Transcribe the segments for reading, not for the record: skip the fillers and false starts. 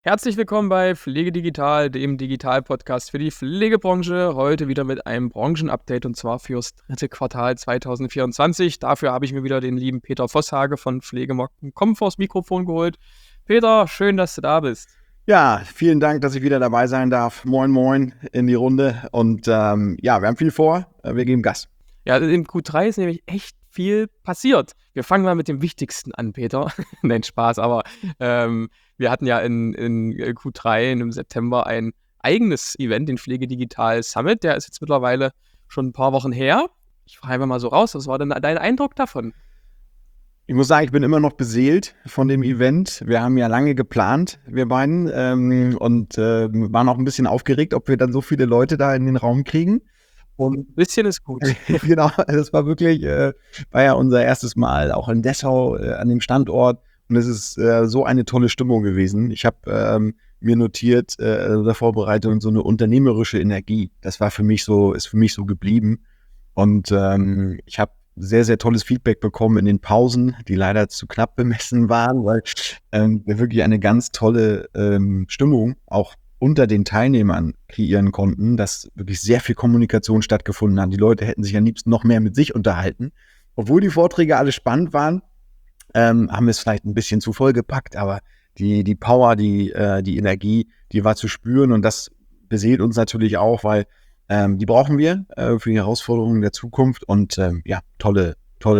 Herzlich willkommen bei Pflege Digital, dem Digital-Podcast für die Pflegebranche. Heute wieder mit einem Branchenupdate und zwar fürs dritte Quartal 2024. Dafür habe ich mir wieder den lieben Peter Vosshage von Pflegemarkt.com vors Mikrofon geholt. Peter, schön, dass du da bist. Ja, vielen Dank, dass ich wieder dabei sein darf. Moin, moin in die Runde. Und wir haben viel vor. Wir geben Gas. Ja, im Q3 ist nämlich echt viel passiert. Wir fangen mal mit dem Wichtigsten an, Peter. Nein, Spaß, aber wir hatten ja in Q3 im September ein eigenes Event, den Pflege Digital Summit. Der ist jetzt mittlerweile schon ein paar Wochen her. Ich frage einfach mal so raus, was war denn dein Eindruck davon? Ich muss sagen, ich bin immer noch beseelt von dem Event. Wir haben ja lange geplant, wir beiden, und waren auch ein bisschen aufgeregt, ob wir dann so viele Leute da in den Raum kriegen. Und ein bisschen ist gut. Genau, das war wirklich, war ja unser erstes Mal, auch in Dessau an dem Standort. Und es ist so eine tolle Stimmung gewesen. Ich habe mir notiert, der Vorbereitung, so eine unternehmerische Energie. Das war ist für mich so geblieben. Und ich habe sehr, sehr tolles Feedback bekommen in den Pausen, die leider zu knapp bemessen waren, weil wir wirklich eine ganz tolle Stimmung auch unter den Teilnehmern kreieren konnten, dass wirklich sehr viel Kommunikation stattgefunden hat. Die Leute hätten sich am liebsten noch mehr mit sich unterhalten. Obwohl die Vorträge alle spannend waren, haben wir es vielleicht ein bisschen zu voll gepackt, aber die Power, die Energie, die war zu spüren und das beseelt uns natürlich auch, weil die brauchen wir für die Herausforderungen der Zukunft und toller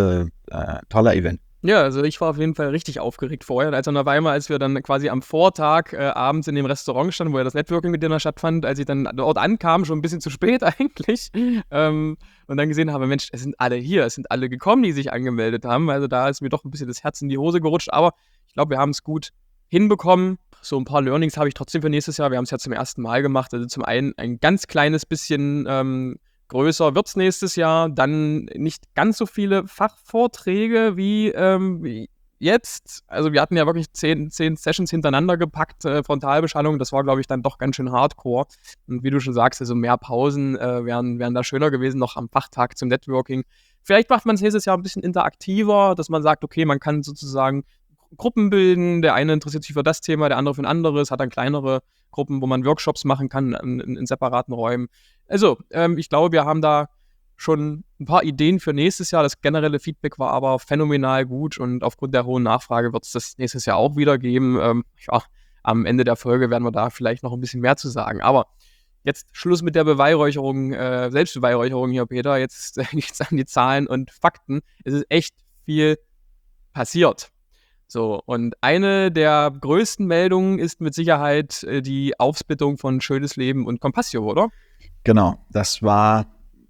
Event. Ja, also ich war auf jeden Fall richtig aufgeregt vorher. Also auf einmal, als wir dann quasi am Vortag abends in dem Restaurant standen, wo ja das Networking-Dinner stattfand, als ich dann dort ankam, schon ein bisschen zu spät eigentlich, und dann gesehen habe, Mensch, es sind alle hier, es sind alle gekommen, die sich angemeldet haben. Also da ist mir doch ein bisschen das Herz in die Hose gerutscht, aber ich glaube, wir haben es gut hinbekommen. So ein paar Learnings habe ich trotzdem für nächstes Jahr. Wir haben es ja zum ersten Mal gemacht. Also zum einen ein ganz kleines bisschen größer wird es nächstes Jahr, dann nicht ganz so viele Fachvorträge wie jetzt. Also wir hatten ja wirklich 10 Sessions hintereinander gepackt, Frontalbeschallung, das war, glaube ich, dann doch ganz schön hardcore. Und wie du schon sagst, also mehr Pausen wären da schöner gewesen, noch am Fachtag zum Networking. Vielleicht macht man es nächstes Jahr ein bisschen interaktiver, dass man sagt, okay, man kann sozusagen Gruppen bilden, der eine interessiert sich für das Thema, der andere für ein anderes, hat dann kleinere Gruppen, wo man Workshops machen kann in separaten Räumen. Also, ich glaube, wir haben da schon ein paar Ideen für nächstes Jahr. Das generelle Feedback war aber phänomenal gut und aufgrund der hohen Nachfrage wird es das nächstes Jahr auch wieder geben. Am Ende der Folge werden wir da vielleicht noch ein bisschen mehr zu sagen. Aber jetzt Schluss mit der Beweihräucherung, Selbstbeweihräucherung hier, Peter. Jetzt geht's an die Zahlen und Fakten. Es ist echt viel passiert. So, und eine der größten Meldungen ist mit Sicherheit die Aufsplittung von Schönes Leben und Compassio, oder? Genau, das war,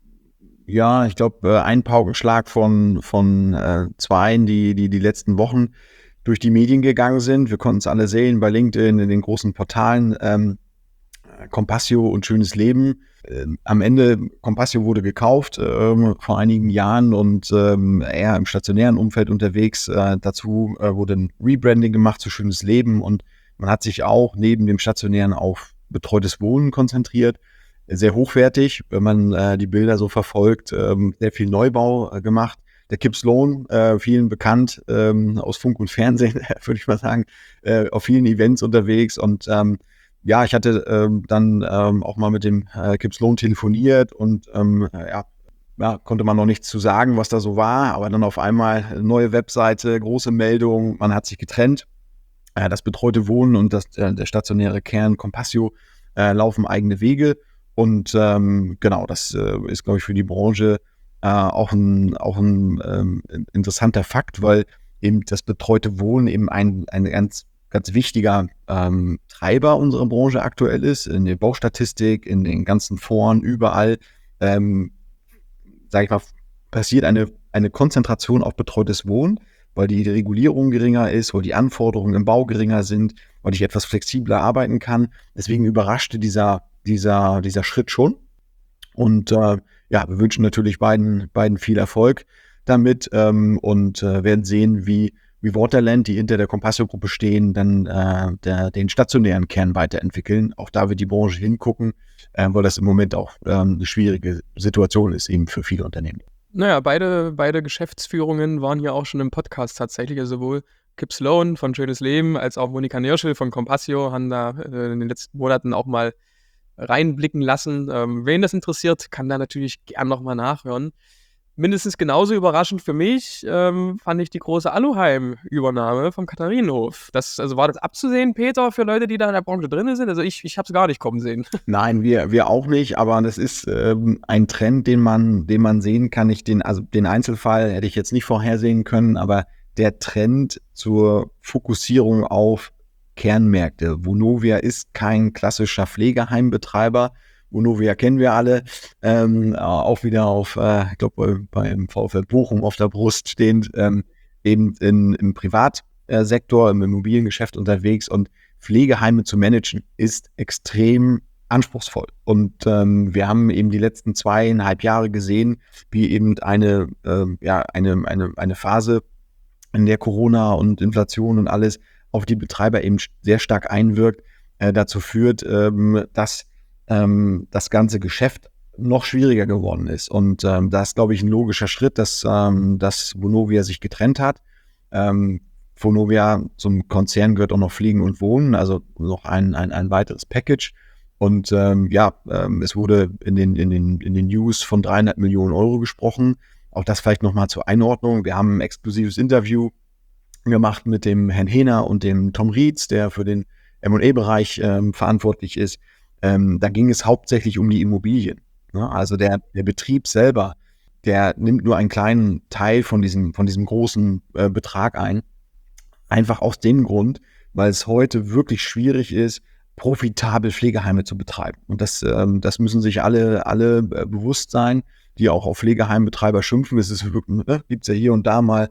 ja, ich glaube, ein Paukenschlag von zweien, die letzten Wochen durch die Medien gegangen sind. Wir konnten es alle sehen bei LinkedIn, in den großen Portalen. Compassio und Schönes Leben. Am Ende, Compassio wurde gekauft vor einigen Jahren und eher im stationären Umfeld unterwegs. Dazu wurde ein Rebranding gemacht zu Schönes Leben und man hat sich auch neben dem Stationären auf betreutes Wohnen konzentriert. Sehr hochwertig, wenn man die Bilder so verfolgt, sehr viel Neubau gemacht. Der Kip Sloan, vielen bekannt aus Funk und Fernsehen, würde ich mal sagen, auf vielen Events unterwegs und ich hatte dann auch mal mit dem Kip Sloan telefoniert und konnte man noch nichts zu sagen, was da so war, aber dann auf einmal neue Webseite, große Meldung, man hat sich getrennt. Das betreute Wohnen und der stationäre Kern Compassio laufen eigene Wege und das ist, glaube ich, für die Branche auch ein interessanter Fakt, weil eben das betreute Wohnen eben ein ganz wichtiger Treiber unserer Branche aktuell ist, in der Baustatistik, in den ganzen Foren, überall, passiert eine Konzentration auf betreutes Wohnen, weil die Regulierung geringer ist, weil die Anforderungen im Bau geringer sind, weil ich etwas flexibler arbeiten kann. Deswegen überraschte dieser Schritt schon. Und wir wünschen natürlich beiden viel Erfolg damit und werden sehen, wie Waterland, die hinter der Compassio-Gruppe stehen, dann den stationären Kern weiterentwickeln. Auch da wird die Branche hingucken, weil das im Moment auch eine schwierige Situation ist eben für viele Unternehmen. Naja, beide Geschäftsführungen waren ja auch schon im Podcast tatsächlich, also sowohl Kip Sloan von Schönes Leben als auch Monika Nierschel von Compassio haben da in den letzten Monaten auch mal reinblicken lassen. Wen das interessiert, kann da natürlich gern nochmal nachhören. Mindestens genauso überraschend für mich fand ich die große Aluheim-Übernahme vom Katharinenhof. Also war das abzusehen, Peter, für Leute, die da in der Branche drin sind? Also ich habe es gar nicht kommen sehen. Nein, wir auch nicht, aber das ist ein Trend, den man sehen kann. Den Einzelfall hätte ich jetzt nicht vorhersehen können, aber der Trend zur Fokussierung auf Kernmärkte. Vonovia ist kein klassischer Pflegeheimbetreiber. Vonovia kennen wir alle, auch wieder auf, ich glaube, beim VfL Bochum auf der Brust stehend, eben im Privatsektor, im Immobiliengeschäft unterwegs, und Pflegeheime zu managen ist extrem anspruchsvoll. Und wir haben eben die letzten 2,5 Jahre gesehen, wie eben eine Phase, in der Corona und Inflation und alles auf die Betreiber eben sehr stark einwirkt, dazu führt, dass das ganze Geschäft noch schwieriger geworden ist. Und da ist, glaube ich, ein logischer Schritt, dass Vonovia sich getrennt hat. Vonovia zum Konzern gehört auch noch Fliegen und Wohnen, also noch ein weiteres Package. Und es wurde in den News von 300 Millionen Euro gesprochen. Auch das vielleicht nochmal zur Einordnung. Wir haben ein exklusives Interview gemacht mit dem Herrn Hehner und dem Tom Rietz, der für den M&A-Bereich verantwortlich ist. Da ging es hauptsächlich um die Immobilien. Ne? Also der Betrieb selber, der nimmt nur einen kleinen Teil von diesem großen Betrag ein. Einfach aus dem Grund, weil es heute wirklich schwierig ist, profitabel Pflegeheime zu betreiben. Und das müssen sich alle bewusst sein, die auch auf Pflegeheimbetreiber schimpfen. Es ist wirklich, gibt es ja hier und da mal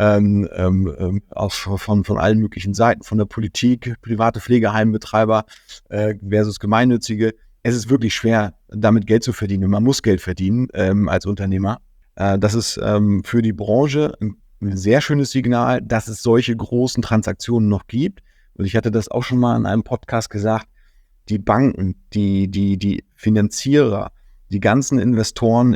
auch von allen möglichen Seiten, von der Politik, private Pflegeheimbetreiber versus gemeinnützige. Es ist wirklich schwer, damit Geld zu verdienen. Man muss Geld verdienen als Unternehmer. Das ist für die Branche ein sehr schönes Signal, dass es solche großen Transaktionen noch gibt. Und ich hatte das auch schon mal in einem Podcast gesagt, die Banken, die Finanzierer, die ganzen Investoren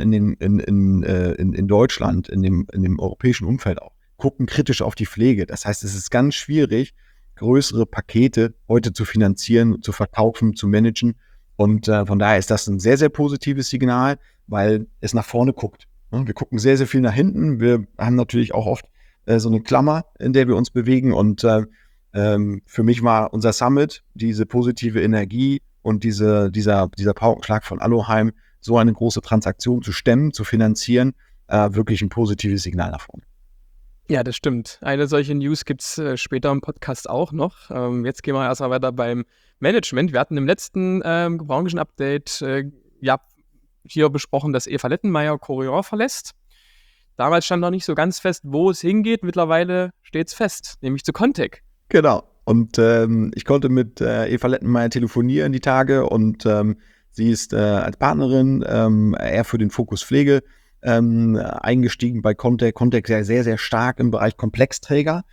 in Deutschland, in dem europäischen Umfeld auch, gucken kritisch auf die Pflege. Das heißt, es ist ganz schwierig, größere Pakete heute zu finanzieren, zu verkaufen, zu managen. Und von daher ist das ein sehr, sehr positives Signal, weil es nach vorne guckt. Wir gucken sehr, sehr viel nach hinten. Wir haben natürlich auch oft so eine Klammer, in der wir uns bewegen. Und für mich war unser Summit, diese positive Energie und dieser Paukenschlag von Aluheim, so eine große Transaktion zu stemmen, zu finanzieren, wirklich ein positives Signal nach vorne. Ja, das stimmt. Eine solche News gibt es später im Podcast auch noch. Jetzt gehen wir erstmal weiter beim Management. Wir hatten im letzten Branchen-Update hier besprochen, dass Eva Lettenmeier Korian verlässt. Damals stand noch nicht so ganz fest, wo es hingeht. Mittlerweile steht es fest, nämlich zu Contec. Genau. Und ich konnte mit Eva Lettenmeier telefonieren die Tage, und sie ist als Partnerin eher für den Fokus Pflege eingestiegen bei Contec. Contec sehr, sehr, sehr stark im Bereich Komplexträger.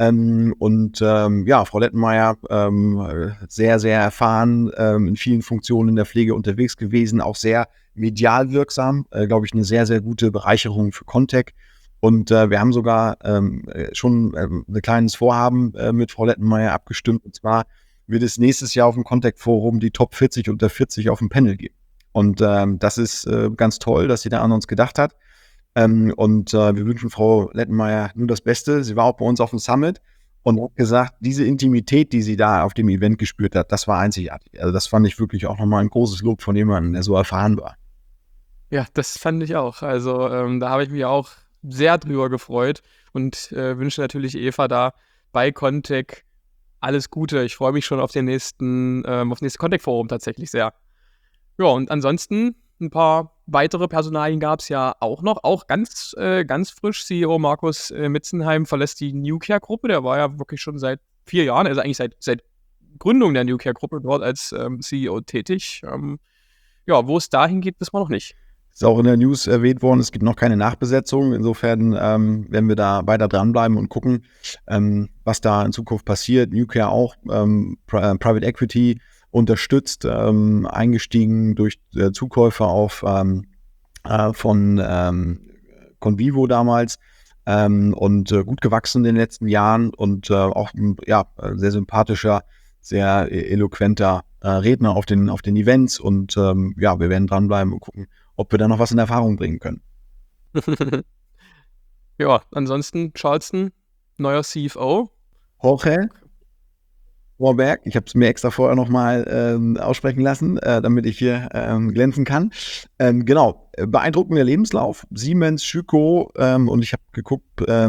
Frau Lettenmeier sehr, sehr erfahren, in vielen Funktionen in der Pflege unterwegs gewesen, auch sehr medial wirksam, glaube ich, eine sehr, sehr gute Bereicherung für Contec. Und wir haben sogar schon ein kleines Vorhaben mit Frau Lettenmeier abgestimmt. Und zwar wird es nächstes Jahr auf dem Contec-Forum die Top 40 unter 40 auf dem Panel geben. Und das ist ganz toll, dass sie da an uns gedacht hat. Wir wünschen Frau Lettenmeier nur das Beste. Sie war auch bei uns auf dem Summit und hat gesagt, diese Intimität, die sie da auf dem Event gespürt hat, das war einzigartig. Also das fand ich wirklich auch nochmal ein großes Lob von jemandem, der so erfahren war. Ja, das fand ich auch. Also da habe ich mich auch sehr drüber gefreut und wünsche natürlich Eva da bei Contec alles Gute. Ich freue mich schon auf das nächste Contec-Forum tatsächlich sehr. Ja, und ansonsten ein paar weitere Personalien gab es ja auch noch. Auch ganz frisch, CEO Markus Mitzenheim verlässt die Newcare-Gruppe. Der war ja wirklich schon seit 4 Jahren, also eigentlich seit Gründung der Newcare-Gruppe dort als CEO tätig. Wo es dahin geht, wissen wir noch nicht. Ist auch in der News erwähnt worden, es gibt noch keine Nachbesetzung. Insofern werden wir da weiter dranbleiben und gucken, was da in Zukunft passiert. Newcare auch, Private Equity unterstützt, eingestiegen durch Zukäufer von Convivo damals. und gut gewachsen in den letzten Jahren und auch sehr sympathischer, sehr eloquenter Redner auf den Events und wir werden dranbleiben und gucken, ob wir da noch was in Erfahrung bringen können. Ja, ansonsten Charleston, neuer CFO. Jorge Warburg, ich habe es mir extra vorher nochmal aussprechen lassen, damit ich hier glänzen kann. Genau, beeindruckender Lebenslauf. Siemens, Schüco und ich habe geguckt,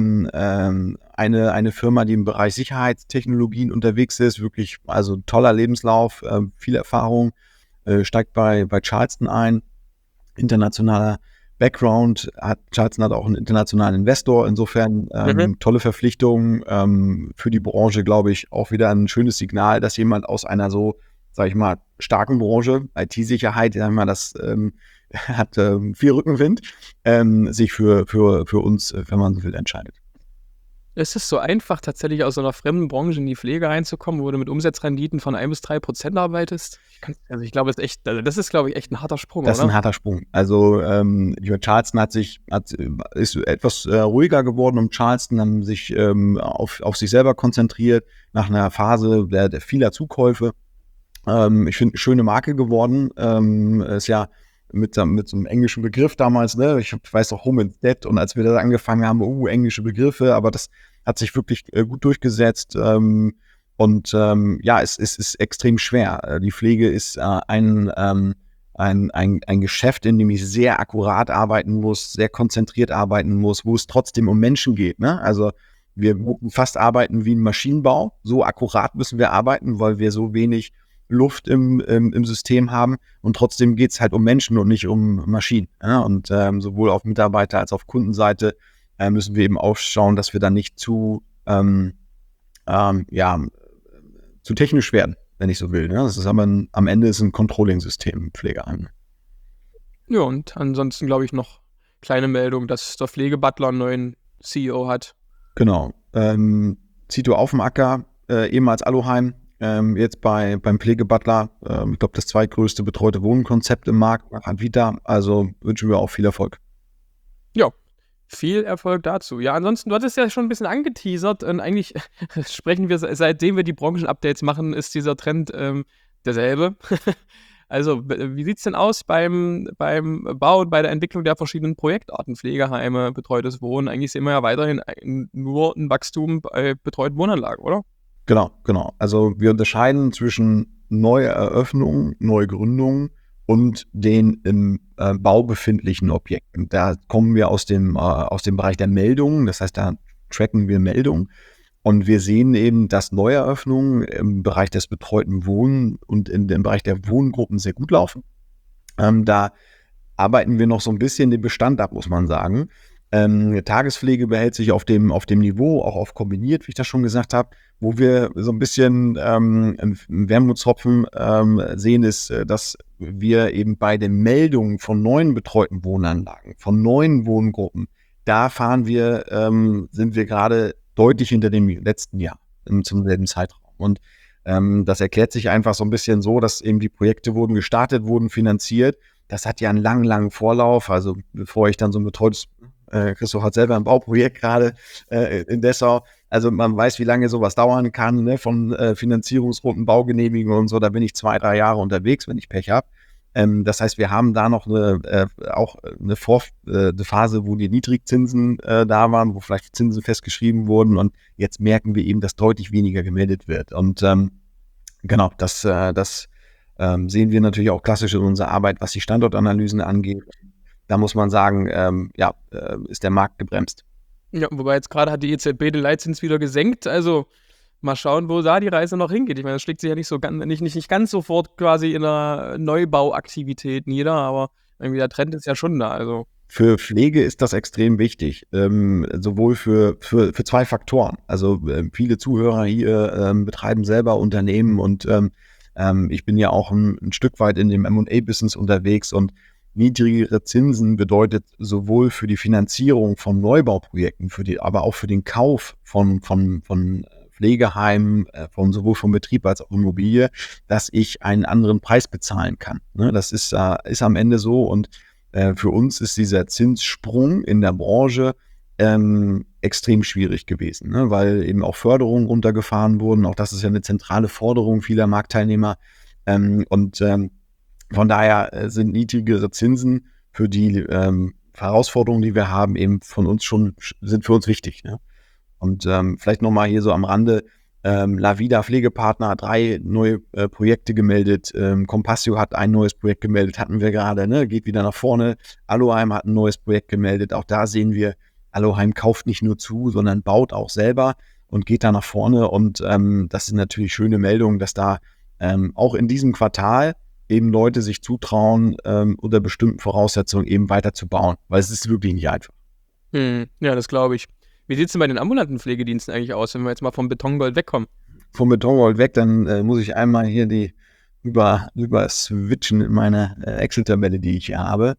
eine Firma, die im Bereich Sicherheitstechnologien unterwegs ist, wirklich, also toller Lebenslauf, viel Erfahrung, steigt bei Charleston ein, internationaler Background, Charleston hat auch einen internationalen Investor, insofern tolle Verpflichtung für die Branche, glaube ich, auch wieder ein schönes Signal, dass jemand aus einer so, sage ich mal, starken Branche, IT-Sicherheit, sagen wir mal, das hat viel Rückenwind, sich für uns, wenn man so will, entscheidet. Ist es so einfach, tatsächlich aus so einer fremden Branche in die Pflege reinzukommen, wo du mit Umsatzrenditen von 1-3% arbeitest? Ich glaube, das ist, glaube ich, echt ein harter Sprung, Das ist ein harter Sprung. Also Charleston ist etwas ruhiger geworden um Charleston, haben sich auf sich selber konzentriert, nach einer Phase der vieler Zukäufe. Ich finde, eine schöne Marke geworden. Ist ja mit so einem englischen Begriff damals, ne? Ich weiß auch Home and Dead, und als wir da angefangen haben, englische Begriffe, aber das hat sich wirklich gut durchgesetzt. Es ist extrem schwer. Die Pflege ist ein Geschäft, in dem ich sehr akkurat arbeiten muss, sehr konzentriert arbeiten muss, wo es trotzdem um Menschen geht, ne? Also wir fast arbeiten wie ein Maschinenbau. So akkurat müssen wir arbeiten, weil wir so wenig Luft im System haben, und trotzdem geht es halt um Menschen und nicht um Maschinen. Ja? Und sowohl auf Mitarbeiter- als auch auf Kundenseite müssen wir eben aufschauen, dass wir dann nicht zu technisch werden, wenn ich so will. Ne? Das ist aber am Ende ist ein Controlling-System im Pflegeheim. Ja, und ansonsten glaube ich noch kleine Meldung, dass der Pflegebutler einen neuen CEO hat. Genau. Zito Aufemacker, ehemals Aloheim, jetzt beim Pflegebutler, ich glaube, das zweitgrößte betreute Wohnkonzept im Markt nach Advita. Also wünschen wir auch viel Erfolg. Ja, viel Erfolg dazu. Ja, ansonsten, du hattest ja schon ein bisschen angeteasert, und eigentlich sprechen wir, seitdem wir die Branchen-Updates machen, ist dieser Trend derselbe. Also, wie sieht es denn aus beim Bau und bei der Entwicklung der verschiedenen Projektarten, Pflegeheime, betreutes Wohnen? Eigentlich sehen wir ja weiterhin nur ein Wachstum bei betreuten Wohnanlagen, oder? Genau. Also wir unterscheiden zwischen Neueröffnungen, Neugründungen und den im Bau befindlichen Objekten. Da kommen wir aus dem Bereich der Meldungen, das heißt, da tracken wir Meldungen. Und wir sehen eben, dass Neueröffnungen im Bereich des betreuten Wohnen und in dem Bereich der Wohngruppen sehr gut laufen. Da arbeiten wir noch so ein bisschen den Bestand ab, muss man sagen. Tagespflege behält sich auf dem Niveau, auch auf kombiniert, wie ich das schon gesagt habe. Wo wir so ein bisschen einen Wermutstropfen sehen, ist, dass wir eben bei den Meldungen von neuen betreuten Wohnanlagen, von neuen Wohngruppen, da sind wir gerade deutlich hinter dem letzten Jahr zum selben Zeitraum. Und das erklärt sich einfach so ein bisschen so, dass eben die Projekte wurden gestartet, wurden finanziert. Das hat ja einen langen Vorlauf. Also bevor ich dann so ein betreutes, Christoph hat selber ein Bauprojekt gerade in Dessau. Also man weiß, wie lange sowas dauern kann, ne? Von Finanzierungsrunden, Baugenehmigungen und so. Da bin ich 2-3 Jahre unterwegs, wenn ich Pech habe. Das heißt, wir haben da noch eine Phase, wo die Niedrigzinsen da waren, wo vielleicht Zinsen festgeschrieben wurden, und jetzt merken wir eben, dass deutlich weniger gemeldet wird. Und genau, das sehen wir natürlich auch klassisch in unserer Arbeit, was die Standortanalysen angeht. Da muss man sagen, ist der Markt gebremst. Ja, wobei jetzt gerade hat die EZB den Leitzins wieder gesenkt, also mal schauen, wo da die Reise noch hingeht. Ich meine, das schlägt sich ja nicht ganz sofort quasi in einer Neubauaktivität nieder, aber irgendwie der Trend ist ja schon da. Also. Für Pflege ist das extrem wichtig, sowohl für 2 Faktoren. Also viele Zuhörer hier betreiben selber Unternehmen, und ich bin ja auch ein Stück weit in dem M&A-Business unterwegs, und niedrigere Zinsen bedeutet sowohl für die Finanzierung von Neubauprojekten, aber auch für den Kauf von Pflegeheimen, sowohl vom Betrieb als auch Immobilie, dass ich einen anderen Preis bezahlen kann. Ne? Das ist am Ende so, und für uns ist dieser Zinssprung in der Branche extrem schwierig gewesen, ne? Weil eben auch Förderungen runtergefahren wurden. Auch das ist ja eine zentrale Forderung vieler Marktteilnehmer. Von daher sind niedrigere Zinsen für die Herausforderungen, die wir haben, eben sind für uns wichtig. Ne? Und vielleicht nochmal hier so am Rande, Lavida Pflegepartner hat 3 neue Projekte gemeldet, Compassio hat ein neues Projekt gemeldet, hatten wir gerade, ne? Geht wieder nach vorne. Aloheim hat ein neues Projekt gemeldet, auch da sehen wir, Aloheim kauft nicht nur zu, sondern baut auch selber und geht da nach vorne und das sind natürlich schöne Meldungen, dass da auch in diesem Quartal eben Leute sich zutrauen, unter bestimmten Voraussetzungen eben weiterzubauen, weil es ist wirklich nicht einfach. Ja, das glaube ich. Wie sieht es denn bei den ambulanten Pflegediensten eigentlich aus, wenn wir jetzt mal vom Betongold wegkommen? Vom Betongold weg, dann muss ich einmal hier über switchen in meine Excel-Tabelle, die ich hier habe.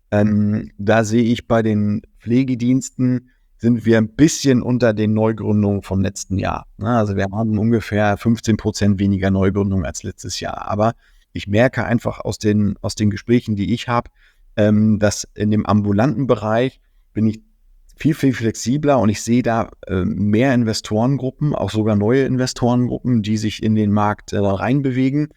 Da sehe ich bei den Pflegediensten sind wir ein bisschen unter den Neugründungen vom letzten Jahr. Also wir haben ungefähr 15% weniger Neugründungen als letztes Jahr. Aber ich merke einfach aus den Gesprächen, die ich habe, dass in dem ambulanten Bereich bin ich viel, viel flexibler und ich sehe da mehr Investorengruppen, auch sogar neue Investorengruppen, die sich in den Markt reinbewegen,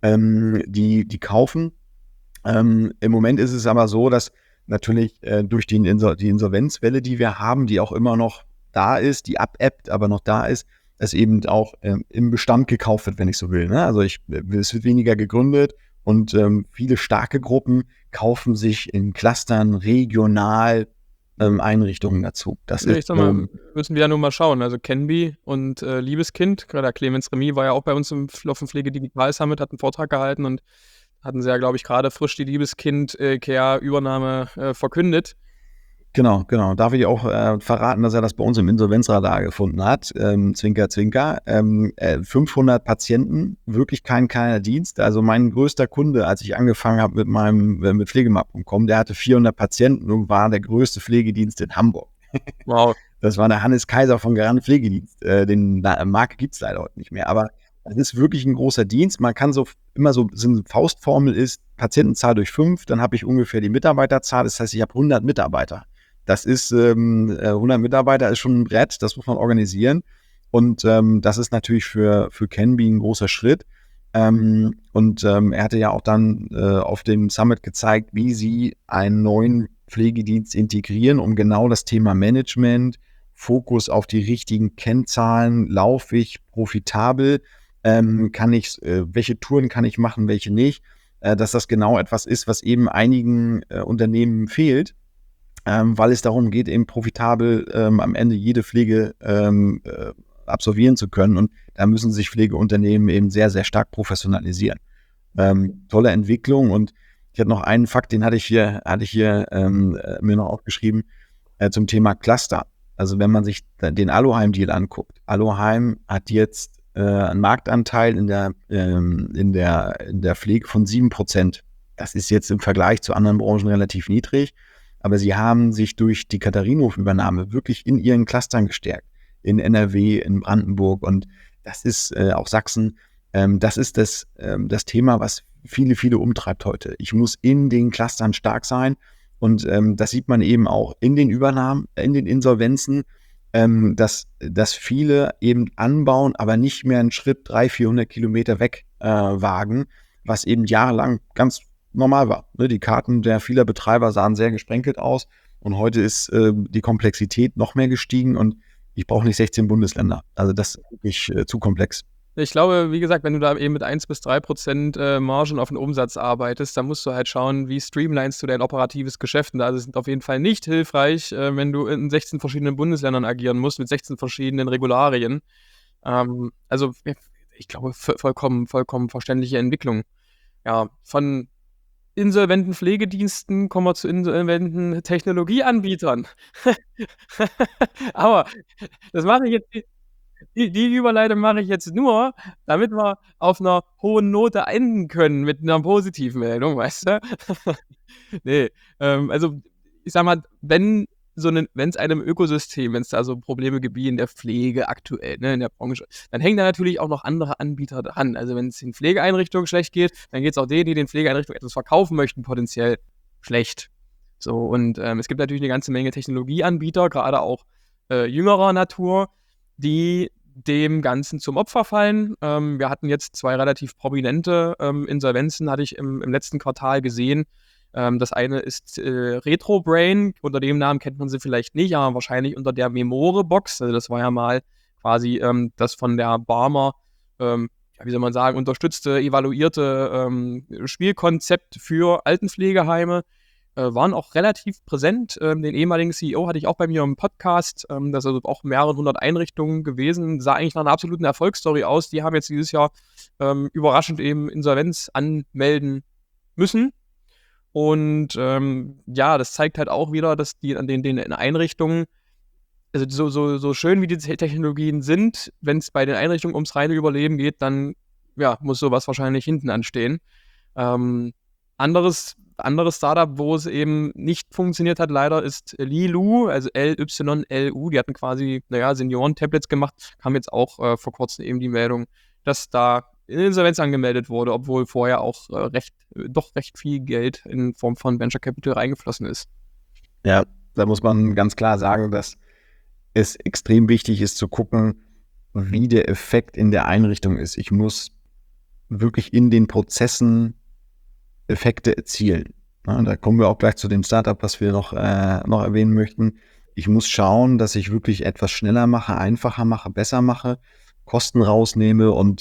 die kaufen. Im Moment ist es aber so, dass natürlich durch die Insolvenzwelle, die wir haben, die auch immer noch da ist, die abebbt, aber noch da ist, dass eben auch im Bestand gekauft wird, wenn ich so will. Ne? Also es wird weniger gegründet und viele starke Gruppen kaufen sich in Clustern regional Einrichtungen dazu. Das Ja, ich ist sag mal, müssen wir ja nur mal schauen. Also Canby und Liebeskind, gerade der Clemens Remy war ja auch bei uns auf dem Pflege Digital Summit, hat einen Vortrag gehalten und hatten sie ja, glaube ich, gerade frisch die Liebeskind-Care-Übernahme verkündet. Genau. Darf ich auch verraten, dass er das bei uns im Insolvenzradar gefunden hat. Zwinker, Zwinker. 500 Patienten, wirklich kein kleiner Dienst. Also mein größter Kunde, als ich angefangen habe mit Pflegemap.com, der hatte 400 Patienten und war der größte Pflegedienst in Hamburg. Wow. Das war der Hannes Kaiser von Garant Pflegedienst. Den Marke gibt es leider heute nicht mehr. Aber das ist wirklich ein großer Dienst. Man kann so eine Faustformel ist, Patientenzahl durch 5, dann habe ich ungefähr die Mitarbeiterzahl. Das heißt, ich habe 100 Mitarbeiter. Das ist 100 Mitarbeiter ist schon ein Brett, das muss man organisieren. Und das ist natürlich für Canby ein großer Schritt. Er hatte ja auch dann auf dem Summit gezeigt, wie sie einen neuen Pflegedienst integrieren, um genau das Thema Management, Fokus auf die richtigen Kennzahlen, laufe ich profitabel, welche Touren kann ich machen, welche nicht, dass das genau etwas ist, was eben einigen Unternehmen fehlt. Weil es darum geht, eben profitabel am Ende jede Pflege absolvieren zu können. Und da müssen sich Pflegeunternehmen eben sehr, sehr stark professionalisieren. Tolle Entwicklung. Und ich hatte noch einen Fakt, den hatte ich hier mir noch aufgeschrieben, zum Thema Cluster. Also wenn man sich den Aloheim-Deal anguckt. Aloheim hat jetzt einen Marktanteil in der Pflege von 7%. Das ist jetzt im Vergleich zu anderen Branchen relativ niedrig. Aber sie haben sich durch die Katharinenhof-Übernahme wirklich in ihren Clustern gestärkt. In NRW, in Brandenburg und das ist auch Sachsen. Das ist das Thema, was viele, viele umtreibt heute. Ich muss in den Clustern stark sein und das sieht man eben auch in den Übernahmen, in den Insolvenzen, dass viele eben anbauen, aber nicht mehr einen Schritt 300-400 Kilometer weg wagen, was eben jahrelang ganz normal war. Ne? Die Karten der vieler Betreiber sahen sehr gesprenkelt aus und heute ist die Komplexität noch mehr gestiegen und ich brauche nicht 16 Bundesländer. Also das ist wirklich zu komplex. Ich glaube, wie gesagt, wenn du da eben mit 1-3% Margen auf den Umsatz arbeitest, dann musst du halt schauen, wie streamlinest du dein operatives Geschäft. Und da ist es auf jeden Fall nicht hilfreich, wenn du in 16 verschiedenen Bundesländern agieren musst, mit 16 verschiedenen Regularien. Also ich glaube, vollkommen verständliche Entwicklung. Ja, von insolventen Pflegediensten kommen wir zu insolventen Technologieanbietern. Aber das mache ich jetzt, die Überleitung mache ich jetzt nur, damit wir auf einer hohen Note enden können mit einer positiven Meldung, weißt du? Ne, also ich sage mal, wenn's einem Ökosystem, wenn's da so Probleme gibt wie in der Pflege aktuell, ne, in der Branche, dann hängen da natürlich auch noch andere Anbieter dran. Also wenn's den Pflegeeinrichtungen schlecht geht, dann geht's auch denen, die den Pflegeeinrichtungen etwas verkaufen möchten, potenziell schlecht. So, und es gibt natürlich eine ganze Menge Technologieanbieter, gerade auch jüngerer Natur, die dem Ganzen zum Opfer fallen. Wir hatten jetzt 2 relativ prominente Insolvenzen, hatte ich im letzten Quartal gesehen. Das eine ist RetroBrain, unter dem Namen kennt man sie vielleicht nicht, aber wahrscheinlich unter der Memore-Box. Also das war ja mal quasi das von der Barmer, ja, wie soll man sagen, unterstützte, evaluierte Spielkonzept für Altenpflegeheime. Waren auch relativ präsent. Den ehemaligen CEO hatte ich auch bei mir im Podcast. Das ist also auch mehrere hundert Einrichtungen gewesen. Sah eigentlich nach einer absoluten Erfolgsstory aus. Die haben jetzt dieses Jahr überraschend eben Insolvenz anmelden müssen. Und ja, das zeigt halt auch wieder, dass die an den Einrichtungen, also so schön wie die Technologien sind, wenn es bei den Einrichtungen ums reine Überleben geht, dann ja, muss sowas wahrscheinlich hinten anstehen. Anderes Startup, wo es eben nicht funktioniert hat, leider, ist Lilu, also LYLU. Die hatten quasi, Senioren-Tablets gemacht. Kam jetzt auch vor kurzem eben die Meldung, dass da Insolvenz angemeldet wurde, obwohl vorher auch doch recht viel Geld in Form von Venture Capital reingeflossen ist. Ja, da muss man ganz klar sagen, dass es extrem wichtig ist zu gucken, wie der Effekt in der Einrichtung ist. Ich muss wirklich in den Prozessen Effekte erzielen. Ja, da kommen wir auch gleich zu dem Startup, was wir noch erwähnen möchten. Ich muss schauen, dass ich wirklich etwas schneller mache, einfacher mache, besser mache, Kosten rausnehme und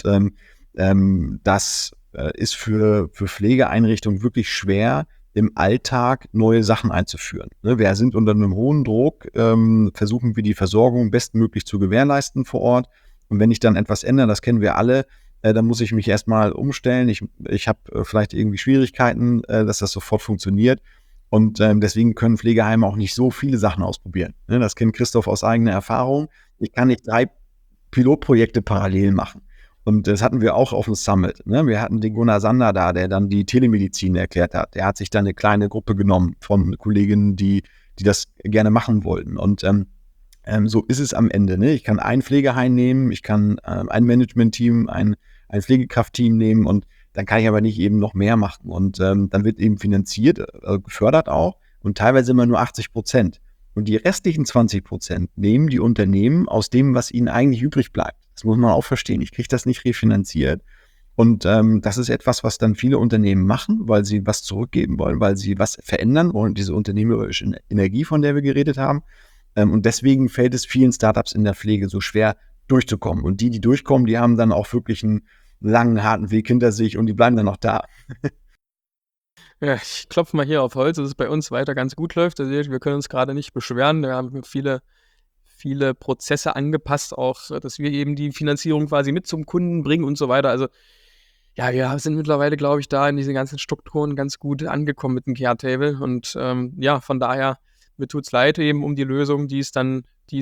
das ist für Pflegeeinrichtungen wirklich schwer, im Alltag neue Sachen einzuführen. Ne, wir sind unter einem hohen Druck, versuchen wir die Versorgung bestmöglich zu gewährleisten vor Ort. Und wenn ich dann etwas ändere, das kennen wir alle, dann muss ich mich erstmal umstellen. Ich habe vielleicht irgendwie Schwierigkeiten, dass das sofort funktioniert. Und deswegen können Pflegeheime auch nicht so viele Sachen ausprobieren. Ne, das kennt Christoph aus eigener Erfahrung. Ich kann nicht 3 Pilotprojekte parallel machen. Und das hatten wir auch auf dem Summit. Ne? Wir hatten den Gunnar Sander da, der dann die Telemedizin erklärt hat. Der hat sich dann eine kleine Gruppe genommen von Kolleginnen, die das gerne machen wollten. Und so ist es am Ende. Ne? Ich kann ein Pflegeheim nehmen, ich kann ein Management-Team, ein Pflegekraftteam nehmen und dann kann ich aber nicht eben noch mehr machen. Und dann wird eben finanziert, gefördert auch und teilweise immer nur 80%. Und die restlichen 20% nehmen die Unternehmen aus dem, was ihnen eigentlich übrig bleibt. Das muss man auch verstehen. Ich kriege das nicht refinanziert. Und das ist etwas, was dann viele Unternehmen machen, weil sie was zurückgeben wollen, weil sie was verändern wollen, diese unternehmerische Energie, von der wir geredet haben. Und deswegen fällt es vielen Startups in der Pflege so schwer, durchzukommen. Und die durchkommen, die haben dann auch wirklich einen langen, harten Weg hinter sich und die bleiben dann noch da. Ja, ich klopfe mal hier auf Holz, dass es bei uns weiter ganz gut läuft. Also wir können uns gerade nicht beschweren. Wir haben viele Prozesse angepasst, auch dass wir eben die Finanzierung quasi mit zum Kunden bringen und so weiter. Also ja, wir sind mittlerweile, glaube ich, da in diesen ganzen Strukturen ganz gut angekommen mit dem Care-Table. Und ja, von daher, mir tut's leid eben um die Lösung, die es dann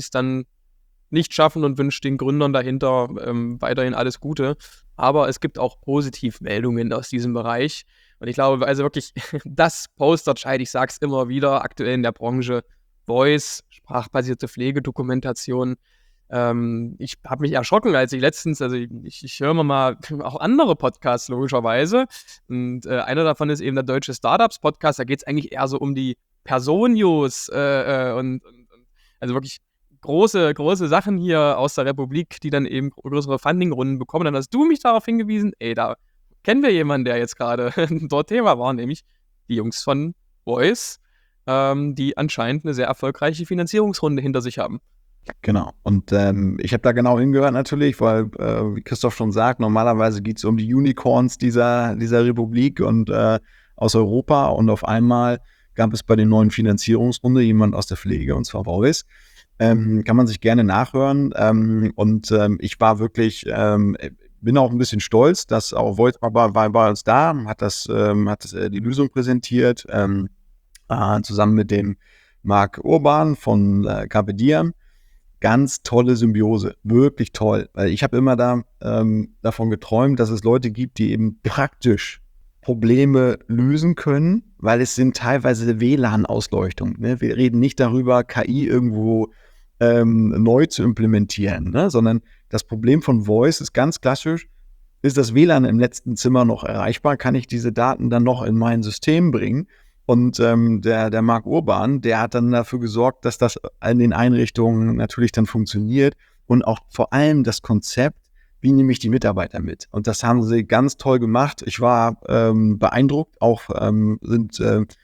nicht schaffen, und wünsche den Gründern dahinter weiterhin alles Gute. Aber es gibt auch Positivmeldungen aus diesem Bereich. Und ich glaube, also wirklich das Posterchild, ich sage es immer wieder, aktuell in der Branche, Voice, sprachbasierte Pflegedokumentation. Ich habe mich erschrocken, als ich letztens, also ich höre mir mal auch andere Podcasts logischerweise. Und einer davon ist eben der Deutsche Startups-Podcast. Da geht es eigentlich eher so um die Person-News und also wirklich große Sachen hier aus der Republik, die dann eben größere Funding-Runden bekommen. Dann hast du mich darauf hingewiesen, da kennen wir jemanden, der jetzt gerade dort Thema war, nämlich die Jungs von Voice, die anscheinend eine sehr erfolgreiche Finanzierungsrunde hinter sich haben. Genau. Und ich habe da genau hingehört natürlich, weil, wie Christoph schon sagt, normalerweise geht es um die Unicorns dieser Republik und aus Europa. Und auf einmal gab es bei den neuen Finanzierungsrunde jemand aus der Pflege, und zwar Voice. Kann man sich gerne nachhören. Ich war wirklich, bin auch ein bisschen stolz, dass auch Voice war uns da, hat die Lösung präsentiert, zusammen mit dem Marc Urban von Carpe Diem. Ganz tolle Symbiose, wirklich toll. Weil ich habe immer davon geträumt, dass es Leute gibt, die eben praktisch Probleme lösen können, weil es sind teilweise WLAN-Ausleuchtung. Ne? Wir reden nicht darüber, KI irgendwo neu zu implementieren, ne? Sondern das Problem von Voice ist ganz klassisch, ist das WLAN im letzten Zimmer noch erreichbar? Kann ich diese Daten dann noch in mein System bringen? Und der Marc Urban, der hat dann dafür gesorgt, dass das in den Einrichtungen natürlich dann funktioniert und auch vor allem das Konzept, wie nehme ich die Mitarbeiter mit? Und das haben sie ganz toll gemacht. Ich war beeindruckt. Auch sind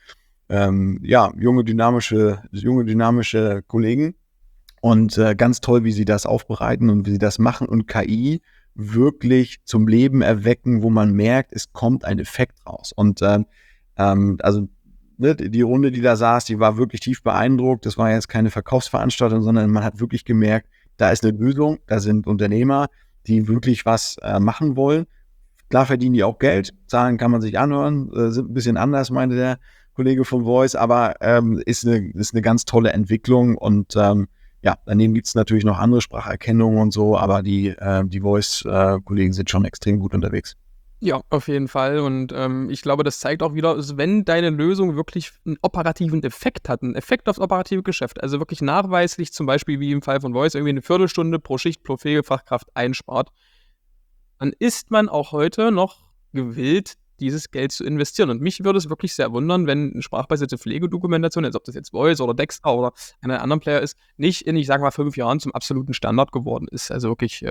junge dynamische Kollegen und ganz toll, wie sie das aufbereiten und wie sie das machen und KI wirklich zum Leben erwecken, wo man merkt, es kommt ein Effekt raus. Und also die Runde, die da saß, die war wirklich tief beeindruckt. Das war jetzt keine Verkaufsveranstaltung, sondern man hat wirklich gemerkt, da ist eine Lösung, da sind Unternehmer, die wirklich was machen wollen. Klar verdienen die auch Geld, Zahlen kann man sich anhören, sind ein bisschen anders, meinte der Kollege von Voice, aber ist eine ganz tolle Entwicklung und daneben gibt es natürlich noch andere Spracherkennungen und so, aber die Voice-Kollegen sind schon extrem gut unterwegs. Ja, auf jeden Fall. Und ich glaube, das zeigt auch wieder, wenn deine Lösung wirklich einen operativen Effekt hat, einen Effekt aufs operative Geschäft, also wirklich nachweislich, zum Beispiel wie im Fall von Voice, irgendwie eine Viertelstunde pro Schicht pro Pflegefachkraft einspart, dann ist man auch heute noch gewillt, dieses Geld zu investieren. Und mich würde es wirklich sehr wundern, wenn eine sprachbasierte Pflegedokumentation, als ob das jetzt Voice oder Dextra oder einer anderen Player ist, nicht in, ich sage mal, 5 Jahren zum absoluten Standard geworden ist. Also wirklich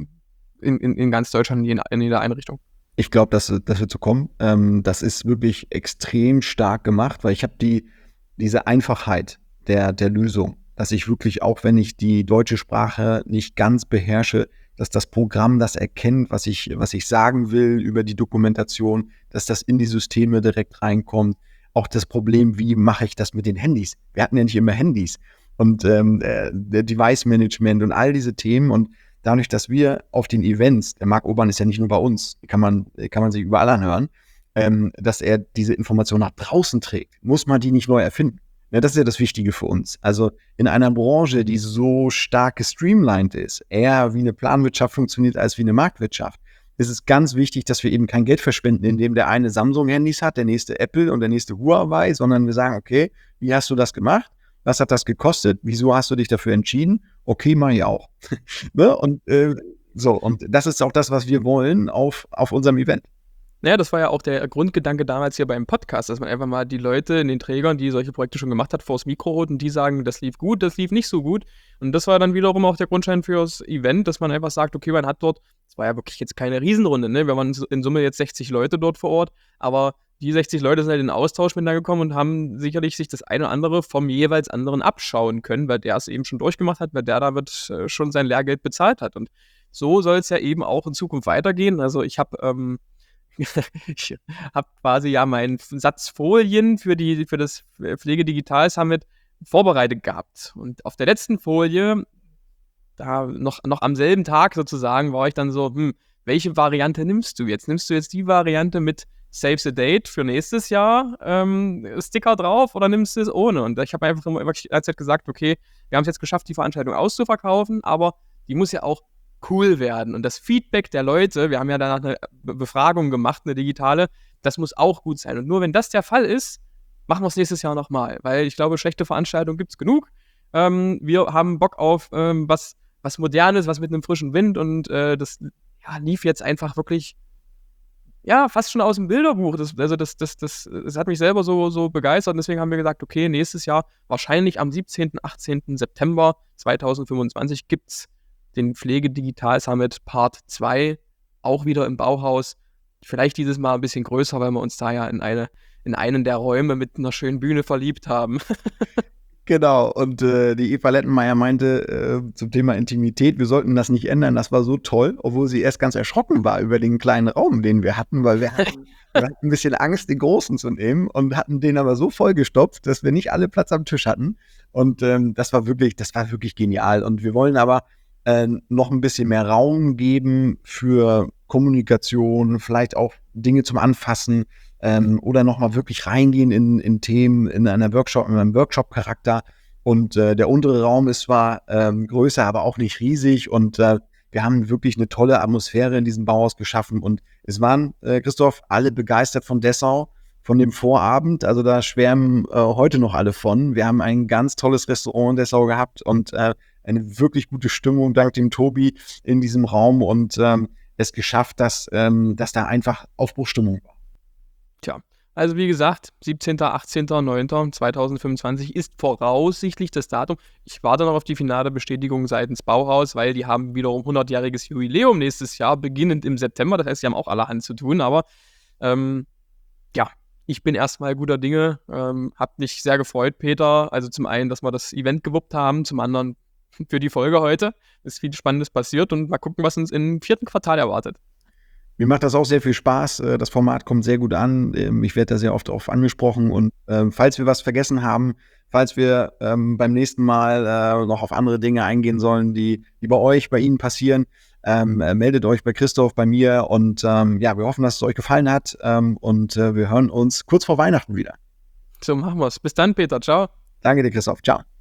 in ganz Deutschland, in jeder Einrichtung. Ich glaube, das wird so kommen. Das ist wirklich extrem stark gemacht, weil ich habe diese Einfachheit der Lösung, dass ich wirklich, auch wenn ich die deutsche Sprache nicht ganz beherrsche, dass das Programm das erkennt, was ich sagen will über die Dokumentation, dass das in die Systeme direkt reinkommt. Auch das Problem, wie mache ich das mit den Handys? Wir hatten ja nicht immer Handys und der Device-Management und all diese Themen und dadurch, dass wir auf den Events, der Marc Urban ist ja nicht nur bei uns, kann man sich überall anhören, dass er diese Information nach draußen trägt, muss man die nicht neu erfinden. Ja, das ist ja das Wichtige für uns. Also in einer Branche, die so stark gestreamlined ist, eher wie eine Planwirtschaft funktioniert als wie eine Marktwirtschaft, ist es ganz wichtig, dass wir eben kein Geld verschwenden, indem der eine Samsung-Handys hat, der nächste Apple und der nächste Huawei, sondern wir sagen, okay, wie hast du das gemacht? Was hat das gekostet? Wieso hast du dich dafür entschieden? Okay, mach ich auch. Ne? Und und das ist auch das, was wir wollen auf unserem Event. Naja, das war ja auch der Grundgedanke damals hier beim Podcast, dass man einfach mal die Leute in den Trägern, die solche Projekte schon gemacht hat, vors Mikro holt und die sagen, das lief gut, das lief nicht so gut. Und das war dann wiederum auch der Grundstein fürs Event, dass man einfach sagt, okay, man hat dort, es war ja wirklich jetzt keine Riesenrunde, ne? Wir waren in Summe jetzt 60 Leute dort vor Ort, aber die 60 Leute sind halt in Austausch miteinander gekommen und haben sicherlich sich das eine oder andere vom jeweils anderen abschauen können, weil der es eben schon durchgemacht hat, weil der damit schon sein Lehrgeld bezahlt hat. Und so soll es ja eben auch in Zukunft weitergehen. Also ich habe quasi ja meinen Satz Folien für das Pflegedigital Summit vorbereitet gehabt. Und auf der letzten Folie, da noch am selben Tag sozusagen, war ich dann so, welche Variante nimmst du jetzt? Nimmst du jetzt die Variante mit Save the Date für nächstes Jahr, Sticker drauf, oder nimmst du es ohne? Und ich habe einfach immer die ganze Zeit gesagt, okay, wir haben es jetzt geschafft, die Veranstaltung auszuverkaufen, aber die muss ja auch cool werden. Und das Feedback der Leute, wir haben ja danach eine Befragung gemacht, eine digitale, das muss auch gut sein. Und nur wenn das der Fall ist, machen wir es nächstes Jahr nochmal. Weil ich glaube, schlechte Veranstaltungen gibt es genug. Wir haben Bock auf was Modernes, was mit einem frischen Wind. Und das lief jetzt einfach wirklich fast schon aus dem Bilderbuch. Das hat mich selber so begeistert. Und deswegen haben wir gesagt, okay, nächstes Jahr, wahrscheinlich am 17., 18. September 2025 gibt es den Pflegedigital Summit Part 2, auch wieder im Bauhaus. Vielleicht dieses Mal ein bisschen größer, weil wir uns da ja in einen der Räume mit einer schönen Bühne verliebt haben. Genau, und die Eva Lettenmeier meinte zum Thema Intimität, wir sollten das nicht ändern, das war so toll, obwohl sie erst ganz erschrocken war über den kleinen Raum, den wir hatten, weil wir hatten ein bisschen Angst, den großen zu nehmen und hatten den aber so vollgestopft, dass wir nicht alle Platz am Tisch hatten. Und das war wirklich genial. Und wir wollen aber noch ein bisschen mehr Raum geben für Kommunikation, vielleicht auch Dinge zum Anfassen oder nochmal wirklich reingehen in Themen in einem Workshop-Charakter. Und der untere Raum ist zwar größer, aber auch nicht riesig. Und wir haben wirklich eine tolle Atmosphäre in diesem Bauhaus geschaffen. Und es waren, Christoph, alle begeistert von Dessau, von dem Vorabend. Also da schwärmen heute noch alle von. Wir haben ein ganz tolles Restaurant in Dessau gehabt und eine wirklich gute Stimmung dank dem Tobi in diesem Raum und es geschafft, dass da einfach Aufbruchstimmung war. Tja, Also wie gesagt, 17., 18., 9. 2025 ist voraussichtlich das Datum. Ich warte noch auf die finale Bestätigung seitens Bauhaus, weil die haben wiederum 100-jähriges Jubiläum nächstes Jahr, beginnend im September. Das heißt, sie haben auch allerhand zu tun, aber ja, ich bin erstmal guter Dinge. Hab mich sehr gefreut, Peter. Also zum einen, dass wir das Event gewuppt haben, zum anderen für die Folge heute. Ist viel Spannendes passiert und mal gucken, was uns im 4. Quartal erwartet. Mir macht das auch sehr viel Spaß. Das Format kommt sehr gut an. Ich werde da sehr oft darauf angesprochen. Und falls wir was vergessen haben, falls wir beim nächsten Mal noch auf andere Dinge eingehen sollen, die bei Ihnen passieren, meldet euch bei Christoph, bei mir. Und ja, wir hoffen, dass es euch gefallen hat. Und wir hören uns kurz vor Weihnachten wieder. So machen wir's. Bis dann, Peter. Ciao. Danke dir, Christoph. Ciao.